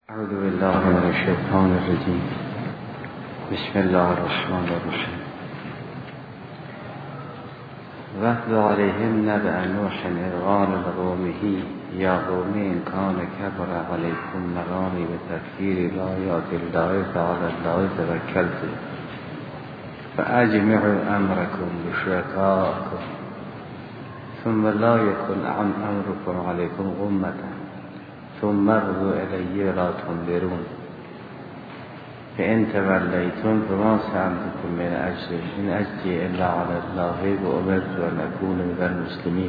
اعوذ بالله من الشیطان الرجیم. بسم الله الرحمن الرحیم. واتل علیهم نبأ نوح اذ قال لقومه یا قوم ان کان کبر علیکم مقامی بتذکیر بآیات الله فعلی الله توکلت فاجمعوا امرکم بشرکائکم ثم لا یکن امرکم علیکم غمة ثم اقضوا الی ولا تنظرون فان تولیتم فما سألتکم من اجر ان اجری الا علی الله وامرت ان اکون من المسلمین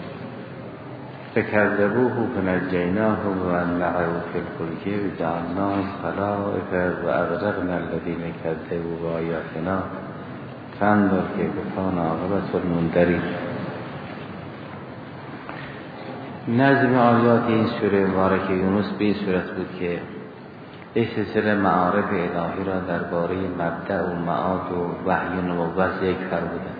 فکذبوه فنجیناه ومن معه فی الفلک وجعلناهم خلائف واغرقنا الذین کذبوا بآیاتنا فانظر کیف کان عاقبة المنذرین. نظم آیات این سوره مبارکه یونس به این صورت بود که یک سلسله معارف الهی را درباره مبدأ و معاد و وحی و نبوت ذکر فرمودند.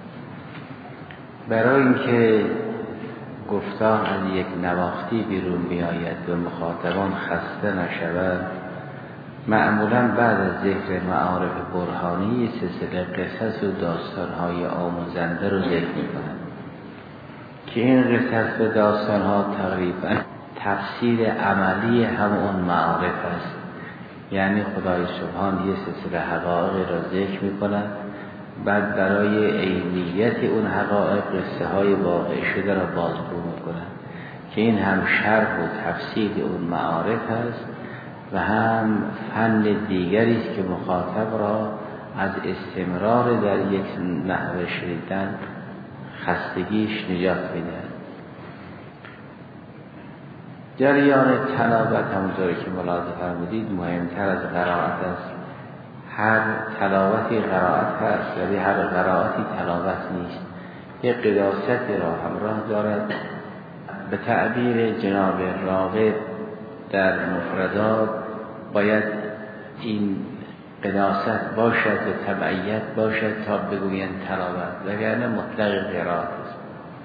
برای اینکه گفتار از یک نواختی بیرون بیاید و مخاطبان خسته نشوند، معمولا بعد از ذکر معارف برهانی سلسله قصص و داستان‌های آموزنده رو ذکر می‌کنند که این قصص و داستان‌ها تقریبا تفسیر عملی همون معارف است. یعنی خدای سبحان یه سلسله حقایق را ذکر می‌کند، بعد برای عینیت اون حقایق قصه های واقع شده را بازگو می‌کند که این هم شرح و تفسیر اون معارف است و هم فن دیگری است که مخاطب را از استمرار در یک نحوه شنیدن خستگیش نجات می‌دهد. جریان تلاوت همونطوری که ملاحظه فرمودید مهمتر از قرائت است. هر تلاوتی قرائت هست ولی هر قرائتی تلاوت نیست. یک قداستی را همراه دارد. به تعبیر جناب راغب در مفردات باید این قداست باشد و تبعیت باشد تا بگویند تلاوت، وگرنه مطلق قرائت است.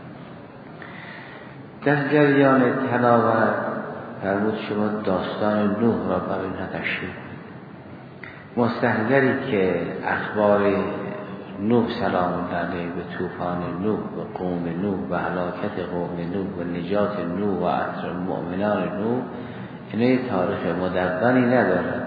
در جریان تلاوت فرمود شما داستان نوح را برای اینها تشریح مستحضری که اخبار نوح سلام الله علیه و طوفان نوح و قوم نوح و هلاکت قوم نوح و نجات نوح و عصر مؤمنان نوح اینه تاریخ مدونی ندارد،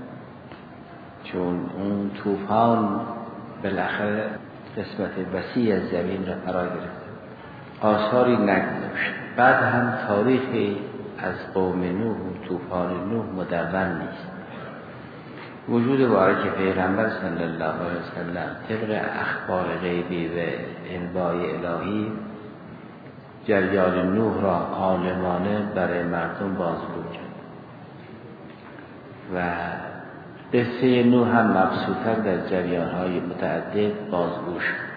چون اون طوفان بالاخره قسمت وسیع از زمین را فرا گرفت، آثاری نگذاشت. بعد هم تاریخی از قوم نوح و طوفان نوح مدون نیست. وجود بارک پیغمبر صلی الله علیه وسلم طبق اخبار غیبی و انبای الهی جریان نوح را عالمانه برای مردم بازگو کرد و قصه نوح هم مبسوطاً در جریان‌های متعدد بازگو شد.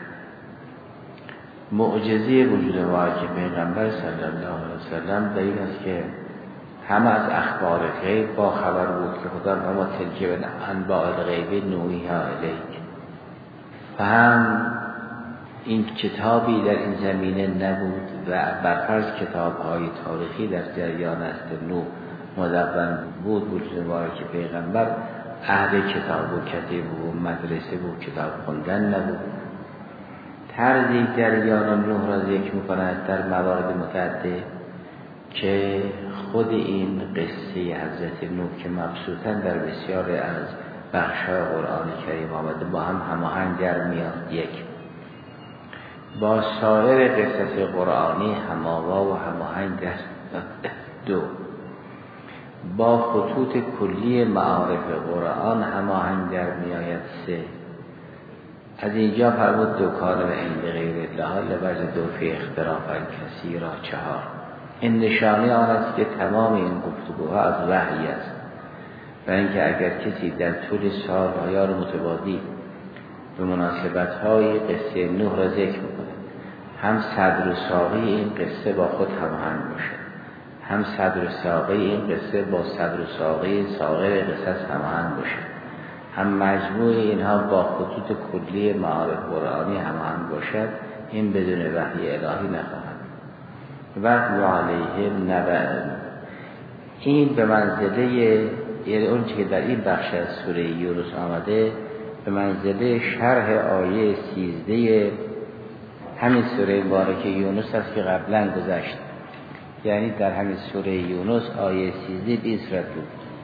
معجزه وجود بارک پیغمبر صلی الله علیه وسلم در این است که همه از اخبار غیب با خبر بود که خدا ما تلک به انباء الغیب نوحیها الیک، و هم این کتابی در این زمینه نبود و برفرض کتاب‌های تاریخی در جریان است نوح مدون بود. وجود بارک پیغمبر اهل کتاب و کتاب و مدرسه و کتاب خوندن نبود. طرزی جریان نوح را ذکر می‌کند در موارد متعدد که خود این قصه حضرت نوح که مبسوطاً در بسیار از بخش‌های قرآن کریم آمده با هم هماهنگ در میاد. یک، با سایر قصص قرآنی هماوا و هماهنگ است. دو، با خطوط کلی معارف قرآن هماهنگ در میآید. سه، از اینجا فرمود دو کار و عند غیر الله لوجه دو فی اختلاف کثیرا. چهار، این نشانه آن است که تمام این گفتگوها از وحی است و اینکه اگر کسی در طول سال آیار متبادی به مناسبت‌های قصه نوح را ذکر می‌کند، هم صدر و ساقی این قصه با خود هماهنگ باشد، هم صدر و ساقی این قصه با صدر و ساقی سایر قصص هماهنگ باشد، هم مجموع اینها با خطوط کلی معارف قرآنی هماهنگ باشد، این بدون وحی الهی نخواهد. وَاتْلُ عَلَیْهِمْ نَبَأَ. این به منزله، یعنی اون که در این بخش از سوره یونس آمده به منزله شرح آیه 13 همین سوره مبارکه یونس است که قبلا گذشت. یعنی در همین سوره یونس آیه 13 به این صورت بود: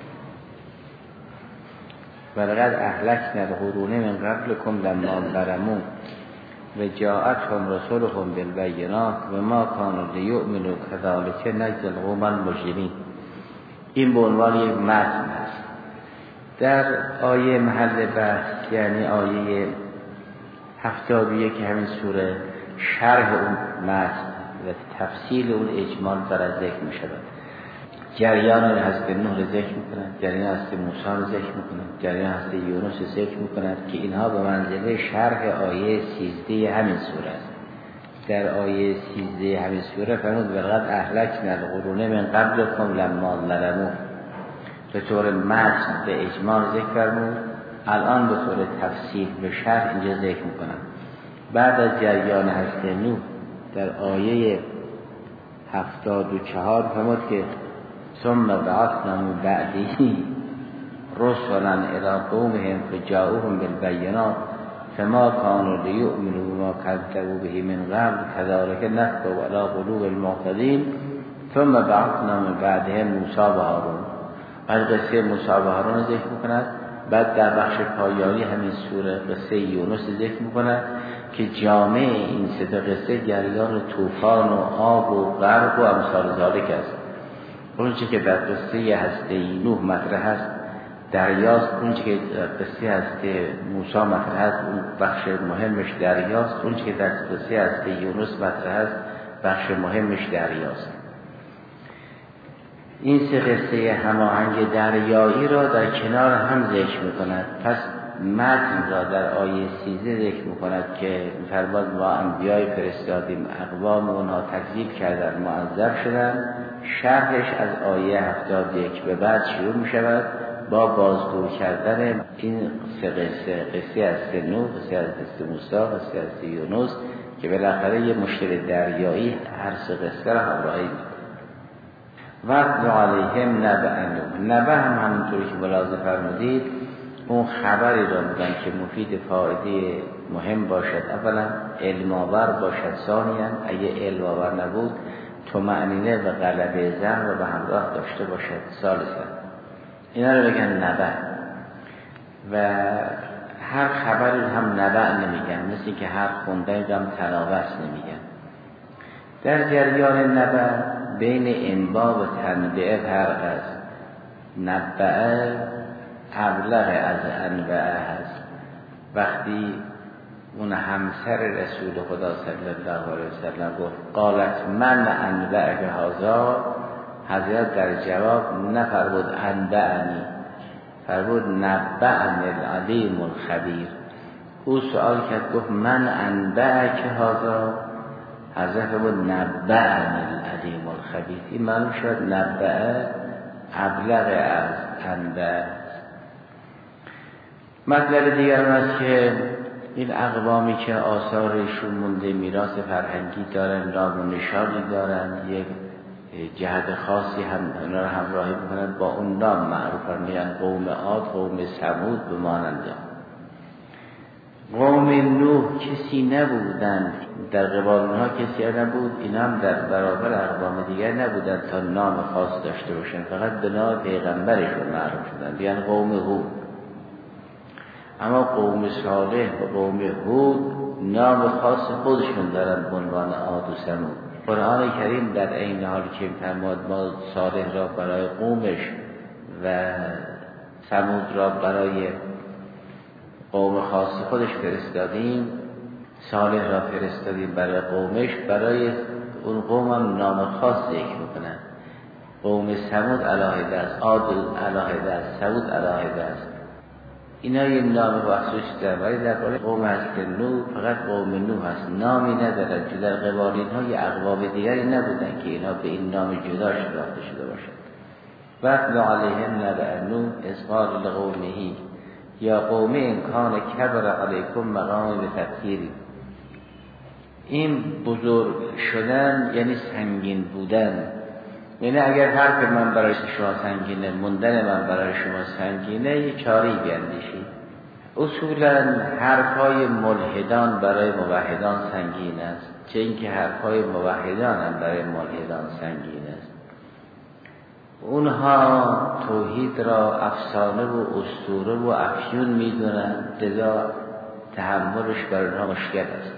ولقد اهلکنا القرون من قبلکم لما ظلموا و جاءتهم رسلهم بالبینات و ما کانوا لیؤمنوا کذلک نجزی القوم المجرمین. این به عنوان یک متن است. در آیه محل بحث یعنی آیه 71 همین سوره شرح اون متن و تفصیل اون اجمال در ذکر می شود. جریان حضرت نوح ذکر می کند، جریان حضرت موسی ذکر می کند، جریان حضرت یونس ذکر می کند که اینها به منزله شرح آیه 13 همین سوره است. در آیه 13 همین سوره فرمود ولقد اهلکنا القرون من قبلکم لما ظلموا، به طور متن به اجمال ذکر فرمود، الان به طور تفصیل به شرح اینجا ذکر می کنم. بعد از جریان حضرت نوح در آیه 74 فرمود که ثم بعثنا من بعده رسلا الی قومهم فجاءوهم بالبینات فما كانوا لیؤمنوا بما كذبوا به من قبل كذلك نطبع على قلوب المعتدين ثم بعثنا من بعدهم موسی و هارون. از قصه موسی و هارون ذکر می‌کند. بعد در بخش پایانی همین سوره قصه یونس ذکر می‌کند که جامع این سه تا قصه جریان طوفان و آب و غرق و امثال ذالک است. اونچه که در قصه هسته نوح مطرح است دریاست، اونچه که قصه هسته موسی مطرح است اون بخش مهمش دریاست، اونچه که در قصه هسته یونس مطرح است بخش مهمش دریاست. این سه قصه هماهنگ دریایی را در کنار هم ذکر می‌کند. پس متن را در آیه 13 ذکر می‌کند که فرمود ما انبیای فرستادیم، اقوام اونها تکذیب کردند، معذب شدند. شرحش از آیه 71 به بعد شروع می‌شود با بازگو کردن این سه قصه از نوح، قصه از موسی، قصه از یونس که بالاخره یه مشکل دریایی هر سه قصه را همراهی می‌کند. وَاتْلُ عَلَیْهِمْ نَبَأَ نوح. نبأ هم همونطوری که ملاحظه فرمودید اون خبری را میگن که مفید فایده مهم باشد، اولا علم آور باشد، ثانیاً اگه علم آور نبود طمأنینه و غلبه ذهن را به همراه داشته باشد، ثالثاً اینا رو بگن نبأ. و هر خبری هم نبأ نمیگن، مثل که هر خوندن هم تناوش نمیگن. در جریان نبأ بین انباء و تنبئه فرق است. نبأ ابلغ از انبأ هست. وقتی اون همسر رسول خدا صلی الله علیه وسلم گفت قالت من انبأک هذا، حضرت در جواب نفرمود انبأنی، فرمود نبأنی العلیم الخبیر. او سوال کرد گفت من انبأک هذا، حضرت فرمود نبأنی العلیم الخبیر. این معلوم شد نبأ ابلغ از انبأ. مطلب دیگر است که این اقوامی که آثارشون مونده، میراث فرهنگی دارن، نام و نشانی دارن، یک جهت خاصی هم اونا رو همراهی میکنن، با اون نام معروفن، میگن قوم عاد، قوم ثمود به مانند. قوم نوح کسی نبودن، در قبال اونها کسی نبود، اینا هم در برابر اقوام دیگر نبودن تا نام خاص داشته باشن، فقط به نام پیغمبرشون معروف شدن، بیان قوم هود. اما قوم صالح و قوم هود نام خاص خودشون دارن به عنوان عاد و ثمود. قرآن کریم در این حال که فرمود ما صالح را برای قومش و ثمود را برای قوم خاص خودش فرستادیم، صالح را فرستادیم برای قومش، برای اون قوم هم نام خاص ذکر میکنن. قوم ثمود علاهده است، عاد علاهده است، ثمود علاهده است. اینا یه نام مخصوص دارن، ولی در قوم هست نوح فقط قوم نوح هست، نامی ندارد که در قبال اینها یه اقوام دیگری نبودن که اینا به این نام جدا شناخته شده باشد. وَاتْلُ عَلَیْهِمْ نَبَأَ نوح اذ قال لقومه یا قوم ان کان کبر علیکم مقامی به تفسیری. این بزرگ شدن یعنی سنگین بودن یعنی اگر حرف من برای شما سنگینه، موندن من برای شما سنگینه، یه چاری بیندیشید. اصولا حرفهای ملحدان برای موحدان سنگین است، چه اینکه حرفهای موحدان هم برای ملحدان سنگین است. اونها توحید را افسانه و اسطوره و افیون میدونن، لذا تحملش بر اونها مشکل است.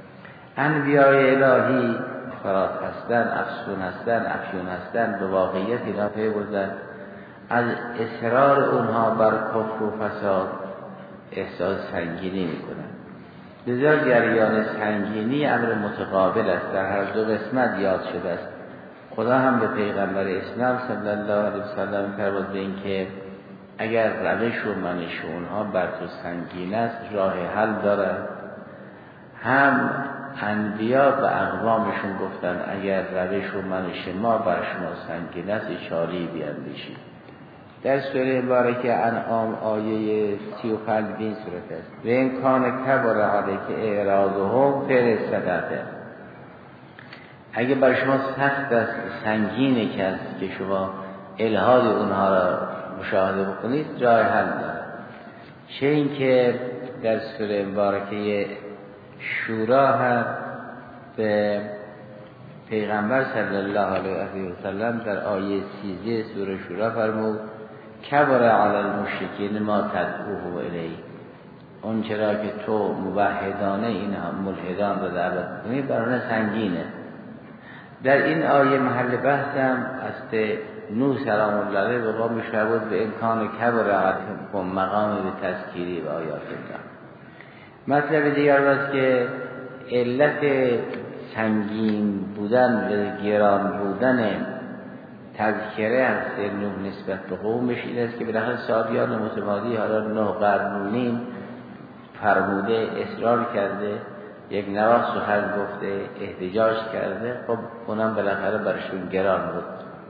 انبیای الهی فرات هستن، افسون هستن، افیون هستن، به واقعیت اینا پی بردن. از اصرار اونها بر کفر و فساد احساس سنگینی میکنن. لذا جریان سنگینی امر متقابل است، در هر دو قسمت یاد شده است. خدا هم به پیغمبر اسلام صلی الله علیه وسلم فرمود به این که اگر روش و منش اونها بر تو سنگین است راه حل داره. هم انبیا و اقوامشون گفتن اگر روش و منش ما بر شما سنگین است اشاری بیاندیشید. در سوره مبارکه انعام آیه 35 این سوره است. و این کان کبر علیک اعراضهم فی الصدقه. اگه بر شما سخت است، سنگینه که شما الحاد اونها را مشاهده بکنید، راه حل داره. چه این که در سوره مبارکه شورا هم به پیغمبر صلی الله علیه و سلم در آیه 13 سوره شورا فرمود کبر علی المشرکین ما تدعوهم الیه. اون چرا که تو موحدانه این ملحدان را دعوت کنی بر آنها سنگینه. در این آیه محل بحثم است نوح سلام الله علیه به قومش فرمود به امکان کبر علیکم مقام به تذکیری و آیات الله. مطلب دیگر است که علت سنگین بودن و گران بودن تذکره هست نوح نسبت به قومش این است که بالاخره سالیان متمادی حالا 9 قرن و نیم فرموده، اصرار کرده، یک نواخت سخن گفته، احتجاج کرده. خب اونم بالاخره برشون گران بود.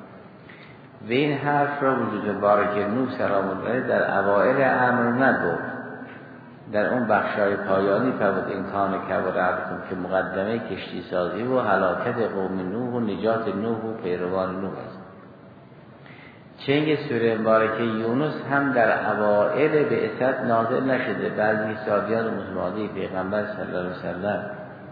و این حرف را وجود مبارک نوح سلام الله در اوائل امر نگفت، در اون بخشای پایانی فرمود این کان کبر علیکم که مقدمه کشتی سازی و هلاکت قوم نوح و نجات نوح و پیروان نوح است. چنگ سوره مبارکه یونس هم در اوائل بعثت نازل نشده، بعضی سالیان متمادی پیغمبر صلی الله علیه وسلم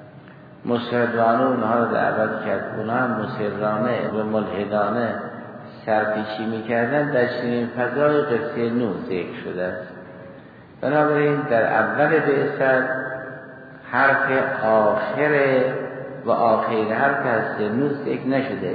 مصرانه اونها رو دعوت کرد، اونها هم مصرانه و ملحدانه سرپیچی میکردن. در چنین فضای قصه نوح ذکر شده است. بنابراین در اول بعثت حرف آخر و آخر حرف هست نوح ذکر نشده.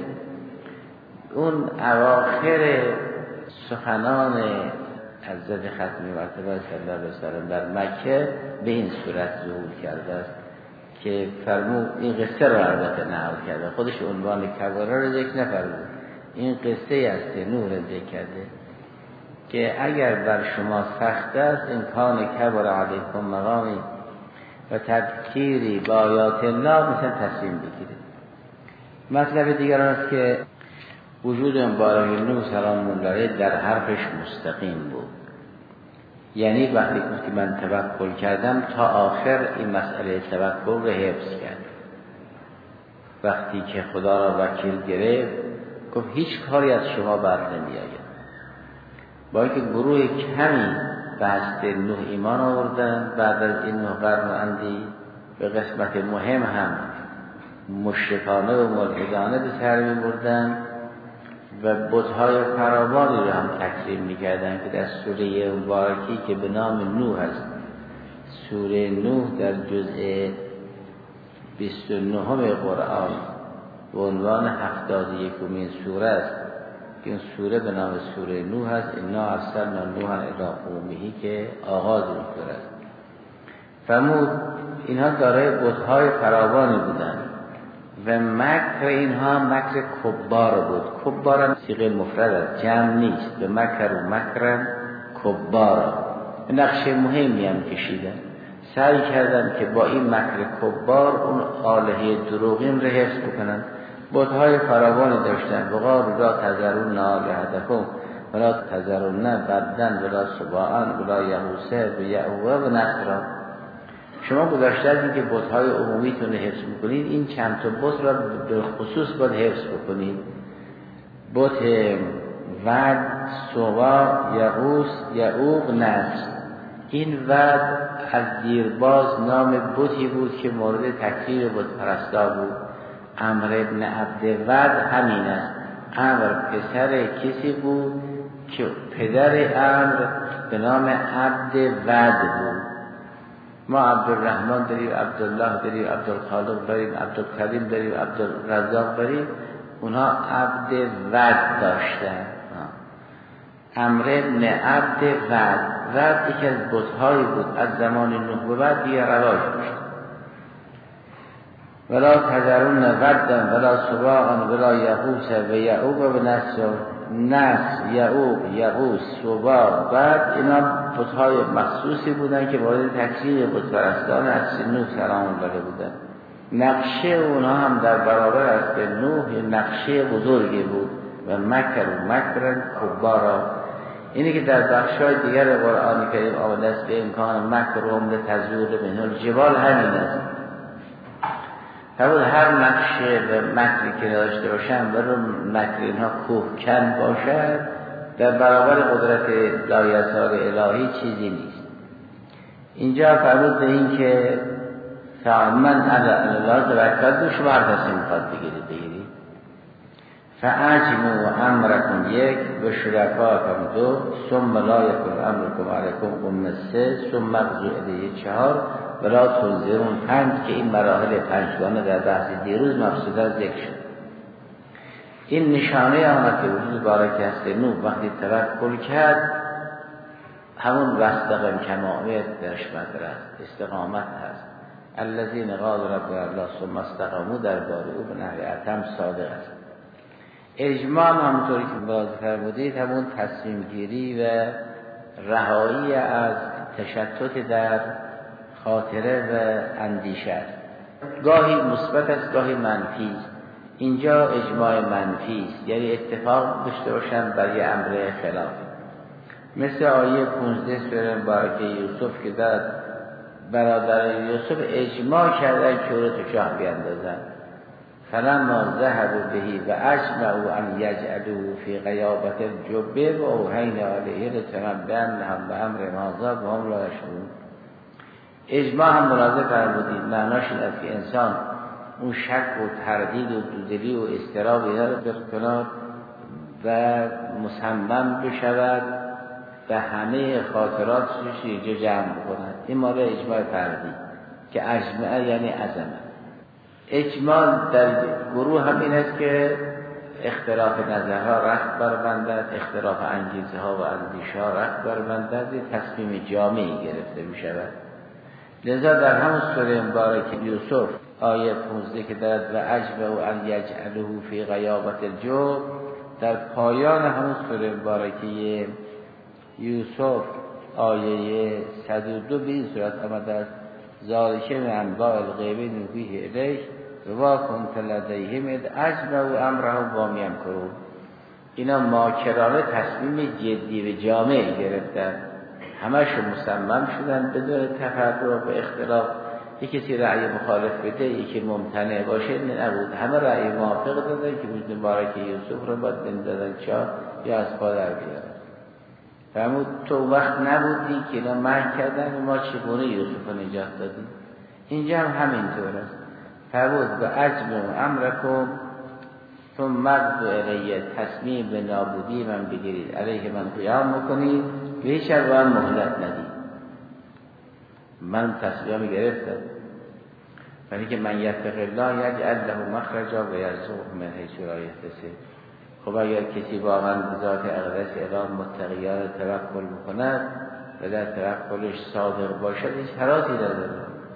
اون اواخر سخنان حضرت ختمی مرتبه صلی الله علیه وسلم در مکه به این صورت ظهور کرده است که فرمود این قصه رو البته نقل کرده، خودش عنوان کبره رو ذکر نفرمود، این قصه است نوح رو ذکر کرده که اگر بر شما سخت است امکان کبر علیکم مقامی و تذکیری با آیات الله مثل تصمیم بگیرید. مطلب دیگر است که وجود مبارک نوح سلام الله علیه در حرفش مستقیم بود. یعنی وقتی که من توکل کردم تا آخر این مسئله توکل رو حفظ کرد. وقتی که خدا را وکیل گرفت گفت هیچ کاری از شما بر نمیآید. با اینکه گروه کمی به هست نوح ایمان آوردن، بعد از این 9 قرن اندی به قسمت مهم هم مشرکانه و ملحدانه به سر می‌بردن و بت‌های فراوانی رو هم تکذیب می‌کردن که در سوره مبارکی که به نام نوح است، سوره نوح در جزء 29 قرآن به عنوان 71مین سوره است که این سوره به نام سوره نوح است. انا ارسلنا نوحا الی قومه که آغاز این سوره است. فرمود اینها دارای بت‌های فراوانی بودند و مکر اینها مکر کبار بود. کبار هم صیغه مفرد است، جمع نیست. به مکر و مکرن کبار نقشه مهمی هم کشیدن، سعی کردن که با این مکر کبار اون آلهه دروغین رو حفظ بکنن. بت‌های فراوانی داشتن. وقالوا لا تذرون آلهتکم ولا تذرون ودًا ولا سواعا ولا یغوث و یعوق و نسرا. شما گذاشته از اینکه بت‌های عمومیتون رو حفظ می‌کنید، این چند تا بت را به خصوص باید حفظ بکنید. بت ود، سوا، یغوس، یعوق، نصر. این ود از دیرباز نام بتی بود که مورد تکفیر بت پرستا بود. عمرو ابن عبد ود همین است. عمرو پسر کسی بود که پدر عمرو به نام عبد ود بود. ما عبدالرحمن داریم، عبدالله داریم، عبدالخالق داریم، عبدالکریم داریم، عبدالرزاق داریم. اونها عبد ود داشتن. عمرو ابن عبد ود یکی از بت‌هایی بود از زمان نوح به بعد دیگه رواج داشت. ولا تذرون ودا ولا سواعا ولا یغوس و یعوق و نصر. یعوق، یغوس، سواع، ود، اینا بت‌های مخصوصی بودن که مورد تکفیر بت‌پرستان از نوح سلام الله بودن. نقشه اونها هم در برابر است به نوح نقشه بزرگی بود و مکرن کبارا. اینی که در بخشای دیگر قرآن کریم آمده است به امکان مکرهم لتزول منه الجبال همین است. هر نقشه و مکری که داشته باشن برای مکر اینها کوهکن باشد در برابر قدرت لایتار الهی چیزی نیست. اینجا فرمود به این که فمن علی الله توکل، شما هر کسی میخواد بگیرید. فاجمعوا امرکم یک و شرکاکم دو، ثم لا یکن امرکم علیکم ام سه، ثم اقضوا الیه چهار، ولا تنظرون پنج که این مراحل پنجگانه در بحث دیروز مقصودا ذکر شد. این نشانه آمد که وجود بارک است نوح وقتی توکل کرد همون واستقم کما امرت درش مدرد استقامت هست. الذین قالوا ربنا الله ثم استقاموا در باره او به نحو اتم صادق است. اجماع همونطوری که باز فرمودید همون تصمیم گیری و رهایی از تشتت در خاطره و اندیشه است. گاهی مثبت است گاهی منفی است. اینجا اجماع منفی است، یعنی اتفاق داشته باشن بر یه امر خلافی. مثل آیه 15 سوره مبارکه یوسف که در برادر یوسف اجماع کردن که او رو تو چاه بیندازن. فلما ذهبوا بهی و اجمعوا ان یجعلوه فی غیابت الجب و اوحینا علیه لتنبئنهم بامر هذا وهم لا یشعرون. اجماع هم ملاحظه فرمودید معناش این است که انسان اون شک و تردید و دودلی و اضطراب اینا رو بکنه و مصمم بشود و همه خاطرات روش یه جمع بکنند. این مال اجماع فردی که اجماع یعنی عظمت. اجماع در گروه هم این است که اختلاف نظرها رخت بربندد، اختلاف انگیزه ها و اندیشه ها رخت بربندد، تصمیم جامعی گرفته می شود. لذا در همون سوره مبارکه یوسف آیه 15 که دارد و اجمعوا ان یجعلوه فی غیابت الجب، در پایان همون سوره مبارکه یوسف آیه 102 به این صورت آمده است ذالک من انباء الغیب نوحیه الیک و کنت لدیهم اذ اجمعوا امرهم و یمکرون. اینا ماکرانه تصمیم جدی و جامع گرفتن، همشون مصمم شدن بدون تفرق و اختلاف. یکی کسی رأی مخالف بده یکی ممتنع باشه نبود، همه رأی موافق دادن که بود مبارک یوسف رو باید بندازن چاه یا از پا در بیارن. فرمود تو وقت نبودی که اینا محک کردن ما چگونه یوسف رو نجات دادیم. اینجا هم همینطور است. فرمود و اجمعوا امرکم ثم اقضوا الیه، تصمیم به نابودی من بگیرید، علیه من قیام میکنید و هیچ من مهلت ندید. من تصمیم گرفتم ولی که من یتق الله یجعل له مخرجا و یرزقه من حیث لا یحتسب. خب اگر کسی واقعا به ذات اقدس اله متقیان توکل بکند و در توکلش صادق باشد هیچ حراسی نداره.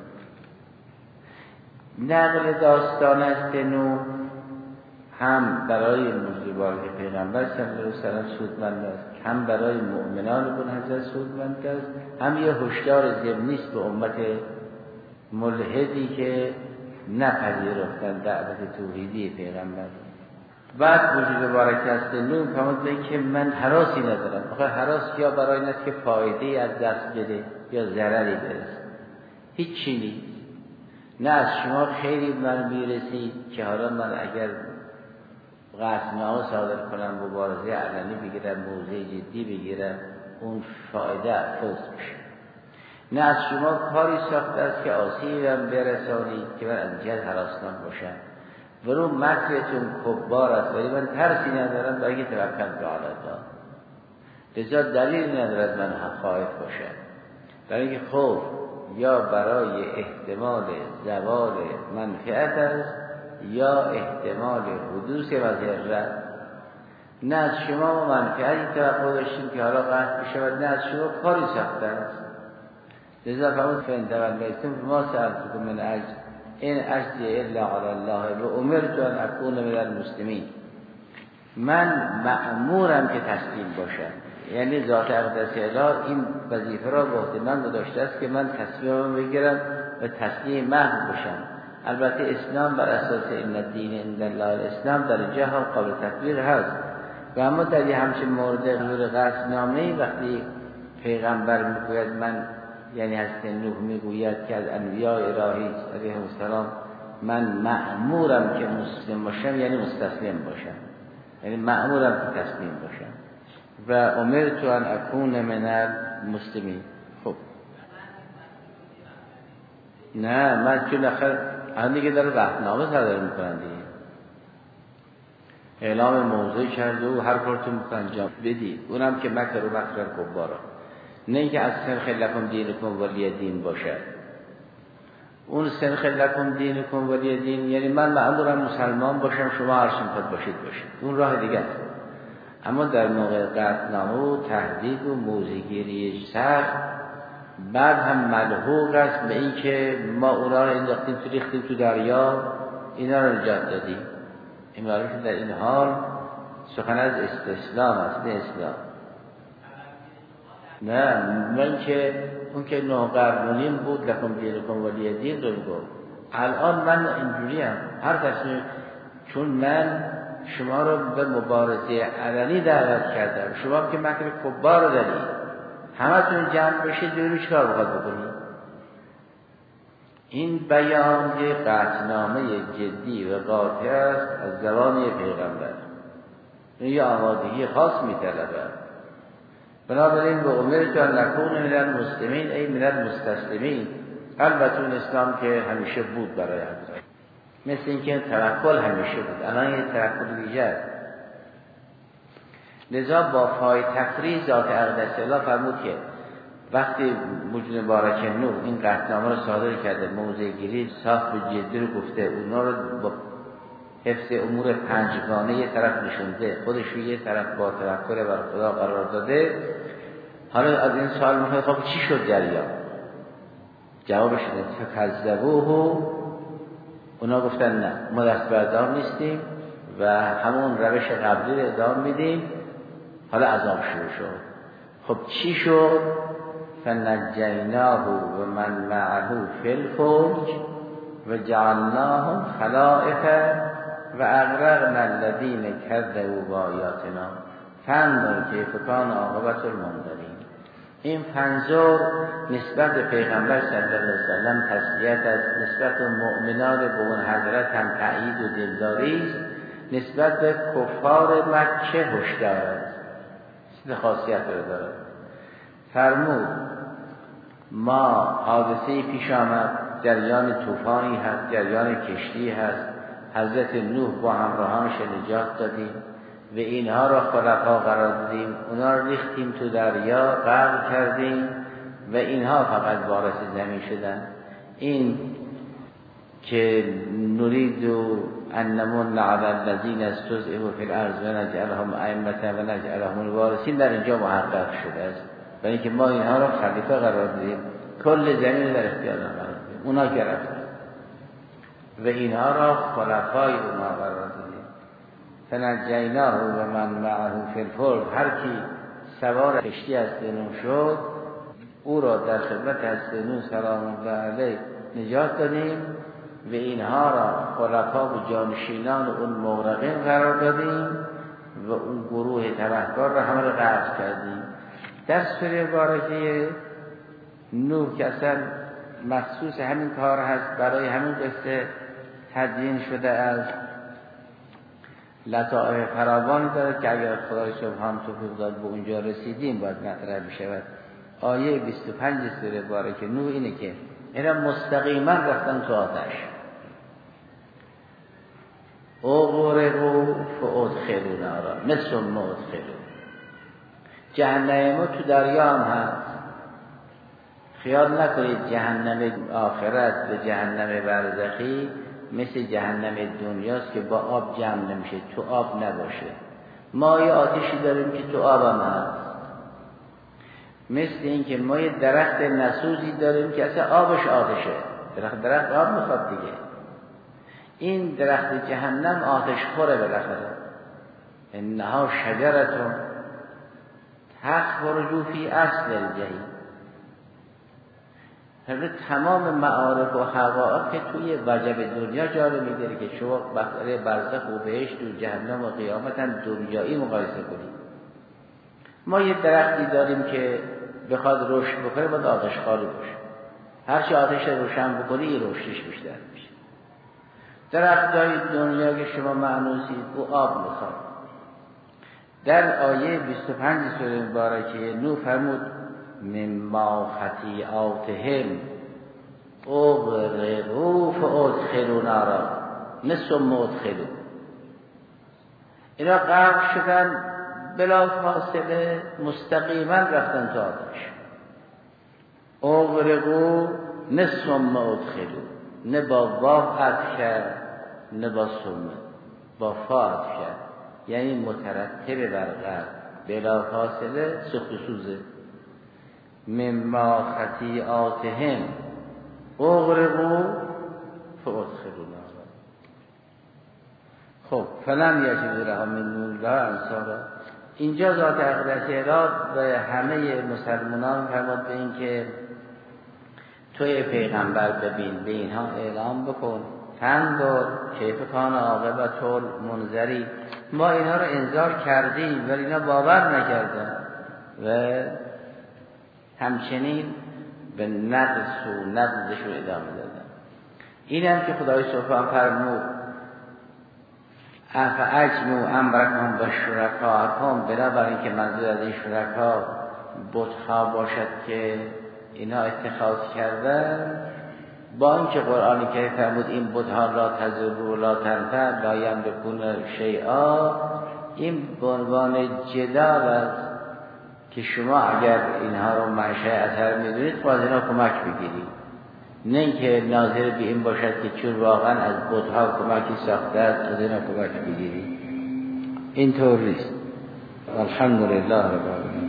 نقل داستان است نوح هم برای موضوع که پیغمبر صلی الله علیه و سلم سودمند است، هم برای مؤمنان بن حضرت سودمند است، هم یه هشدار ضمنی است به امت ملحدی که نپذیرفتند دعوت توحیدی پیغمبر. بعد وجود بارک است نوح فرمود که من حراسی ندارم. آخه حراس یا برای این است که فایده از دست بده یا ضرری برسه، هیچ چیزی نیست. نه از شما خیری من میرسید که حالا من اگر قسم‌ها صادر کنن، مبارزه علنی بگیرن، موضع جدی بگیرن، اون فایده فوز میشه. نه از شما کاری ساخته است که آسیبی برسانید که من از جهت هراسناک باشم. ولو مکرتون کبار است ولی من ترسی ندارم برای که توکل به الله. لذا دلیل ندارد من خائف باشم، برای اینکه خوف یا برای احتمال زوال منفعت است یا احتمال حدوث مضرت. نه از شما منفعتی توقع داشتیم که حالا قطع بشود، نه از شما کاری ساخته است. لذا فرمود فإن توليتم فما سألتكم من أجر إن أجري إلا على الله وأمرت أن أكون من المسلمين. من مأمورم که تسلیم باشم، یعنی ذات اقدس الهی این وظیفه را به عهده من گذاشته است که من تصمیمم بگیرم و تسلیم محض باشم. البته اسلام بر اساس ان الدین عند الله الاسلام در اینجا هم قابل تطبیق هست. و اما در یه همچین مورد حضور قصدنامه وقتی پیغمبر میگوید من، یعنی حضرت نوح میگوید که از انبیاء الهی علیهم السلام من مأمورم که مسلم باشم، یعنی مستسلم باشم، یعنی مأمورم که تسلیم باشم. و امرت ان اکون من المسلمین. خب نه من چون آخر الان دیگه داره قطعنامه صادر میکنن دیگه، اعلام موضوع کرده و هر کارتون میکنن انجام بدید، اونم که مکر و مکر کبارا، نه اینکه از سنخ لکم دینکم ولی دین باشد. اون سنخ لکم دینکم ولی دین یعنی من مأمورم مسلمان باشم، شما هر چی باشید. اون راه دیگه است. اما در موقع قطعنامه و تهدید و موضع‌گیری سخت بعد هم ملحوق است به این که ما اونا رو انداختیم تو ریختیم تو دریا، اینا رو نجات دادیم. این معلومه که در این حال سخن از استسلام است، نه اسلام. نه من که اون که 9 قرنیم بود لکم دینکم ولی دین رو میگم. الان من اینجوریم هر تصمیم، چون من شما رو به مبارزه علنی دعوت کردم، شما که مکر کبار رو دارید، همتون جمع بشید ببینید چیکار باید بکنید. این بیان یه قطعنامه جدی و قاطع است از زبان پیغمبر، این یه آمادگی خاص می‌طلبه. بنابراین به امرت ان نکون من المسلمین ای من المستسلمین. البته این اسلام که همیشه بود برای حضرت، مثل اینکه توکل همیشه بود، الان یه توکل دیگه است. لذا با فای تفریح ذات اقدس الله فرمود که وقتی موجود مبارک نوح این قطعنامه رو صادر کرده، موضع گیری صاف به جدی رو گفته، اونا رو با حفظ امور 5گانه یه طرف نشونده، خودش رو یه طرف با توکل بر خدا قرار داده. حالا از این سوال میخواد خب چی شد دریا؟ جوابش اینه فکذبوه، اونا گفتن نه ما دست بردار نیستیم و همون روش قبلی رو ادامه میدیم. حالا عذاب شروع شد. خب چی شد؟ فنجیناه و من معه فی الفلک و جعلناهم خلائف و اغرقنا الذین کذبوا بآیاتنا فانظر کیف کان عاقبة المنذرین. این فانظر نسبت به پیغمبر صلی الله علیه و سلم تسلیت است، نسبت به مؤمنان به اون حضرت هم تأیید و دلداری است، نسبت به کفار مکه هشدار است، خاصیت رو داره. فرمود ما حادثه پیش آمد، جریان طوفانی هست، جریان کشتی هست، حضرت نوح با همراهانش نجات دادیم و اینها را خلفا قرار دادیم، اونا رو ریختیم تو دریا غرق کردیم و اینها فقط وارث زمین شدن. این که نرید ان نمن علی الذین استضعفوا فی الارض و نجعلهم ائمة و نجعلهم الوارثین در اینجا محقق شده است، برای اینکه ما اینها را خلیفه قرار دادیم، کل زمین در اختیار ما قرار دادیم، اونا گرفتن و اینها را خلفای ما قرار دادیم. فنجیناه و من معه فی الفلک، هر کی سوار کشتی از نوح شد او را در خدمت از نوح سلام الله علیه نجات دادیم و اینها را خلفا و جانشینان اون مغرقین قرار دادیم و اون گروه تبهکار را همه را غرق کردیم. در سوره مبارکه نوح که اصلا مخصوص همین کار هست، برای همین قصه تدوین شده است لطائف فراوانی داره که اگر خدای سبحان توفیق داد به اونجا رسیدیم باید مطرح بشود. آیه 25 سوره بارکه نوح اینه که اینا مستقیما رفتن تو آتش. اغرقوا فادخلوا نارا مثل ما ادخلوا. جهنم ما تو دریا هم هست. خیال نکنید جهنم آخرت و جهنم برزخی مثل جهنم دنیاست که با آب جمع نمیشه، تو آب نباشه. ما یه آتشی داریم که تو آب هم هست. مثل این که ما یه درخت نسوزی داریم که اصلا آبش آتشه. درخت آب میخواد دیگه. این درخت جهنم آتش خوره بالاخره. انها شجرتون تخرج فی اصل الجحیم. تمام معارف و حقائق که توی وجب دنیا جا میگیره که شما بخاطر برزخ و بهشت و جهنم و قیامت هم دنیایی مقایسه کنید. ما یه درختی داریم که بخواد رشد بکنه باید آتش خالی باشه. هرچی آتش روشن بکنی یه رشدش بیشتر میشه. درختای دنیا که شما معنوسید او آب میخواد. در آیه 25 سوره مبارکه نوح فرمود مما خطیئاتهم اغرقوا فادخلوا نارا مثل ما ادخلوا. اینا غرق شدن بلا فاصله مستقیما رفتن تو آتش. اغرقوا مثل ما ادخلوا. نه با واو عطف کرد نه با ثم، با فا عطف کرد، یعنی مترتب بر غرق بلا فاصله سوخت و سوزه. مما خطیئاتهم اغرقوا فادخلوا نارا. خب فلم یجدوا لهم من دون الله انصارا. اینجا ذات اقدس اراد به همه مسلمانان فرمود به این که توی پیغمبر ببین، به اینها اعلام بکن فانظر کیف کان عاقبة المنذرین. ما اینها رو انذار کردیم ولی اینا باور نکردن و همچنین به نقص و نقضشون ادامه دادن. این هم که خدای سبحانه فرمود افاجمعوا امرکم با شرکاءکم، بنابراین که منظور از این شرکا بت‌ها باشد که اینا اتخاذ کردن، با اینکه قرآنی که فرمود این بت‌ها لا تضر و لا تنفع لا یملکون شیئا، این به عنوان جدال است که شما اگر اینها رو منشأ اثر می‌دونید باز اینا کمک بگیرید، نه اینکه ناظر به این باشد که چون واقعا از بت‌ها کمکی ساخته است از اینا کمک بگیرید. این طور نیست. الحمدلله رب العالمین.